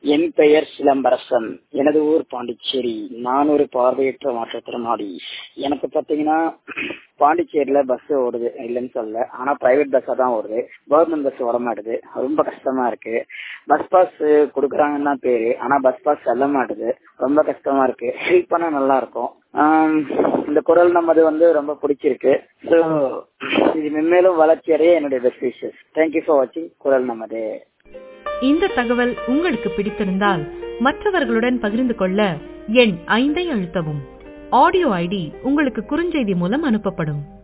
என் பெயர் சிலம்பரசன். எனது ஊர் பாண்டிச்சேரி. நான் ஒரு பார்வையற்ற மாற்றுத்திறனாளி. எனக்கு பாத்தீங்கன்னா பாண்டிச்சேரியில பஸ் ஓடுது, இல்லைன்னு சொல்ல. ஆனா பிரைவேட் பஸ்ஸா தான் ஓடுது, கவர்மெண்ட் பஸ் ஓட மாட்டுது. ரொம்ப கஷ்டமா இருக்கு. பஸ் பாஸ் கொடுக்குறாங்கன்னா பேரு, ஆனா பஸ் பாஸ் செல்ல மாட்டுது. ரொம்ப கஷ்டமா இருக்கு. ஹெல்ப் பண்ணா நல்லா இருக்கும். இந்த குரல் நமது ரொம்ப பிடிச்சிருக்கு. ஸோ இது மென்மேலும் வளர்ச்சி அடைய என்னுடைய பெஸ்ட் விஷஸ். தேங்க்யூ ஃபார் வாட்சிங் குரல் நமது. இந்த தகவல் உங்களுக்கு பிடித்திருந்தால் மற்றவர்களுடன் பகிர்ந்து கொள்ள எண் 5 அழுத்தவும். ஆடியோ ஐடி உங்களுக்கு குறுஞ்செய்தி மூலம் அனுப்பப்படும்.